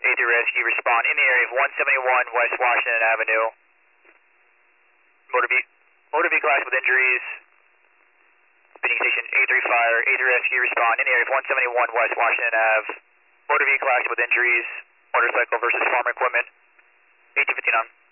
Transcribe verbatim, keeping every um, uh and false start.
A three Rescue, respond in the area of one seventy-one West Washington Avenue. Motor, ve motor vehicle accident with injuries. Speeding station A three Fire, A three Rescue, respond in the area of one seventy-one West Washington Avenue. Motor vehicle accident with injuries. Motorcycle versus farm equipment. eighteen fifty-nine.